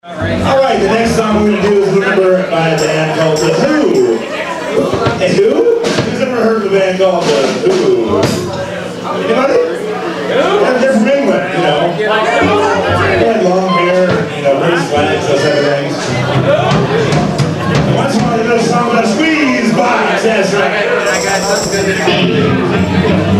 Alright, the next song we're going to do is Remember by a band called The Who. And who? Who's ever heard of a band called The Who? Anybody? Yeah, they're from England, you know. They had long hair, you know, raised flags, those type of things. And once in a while they did a song about a squeeze box, that's right.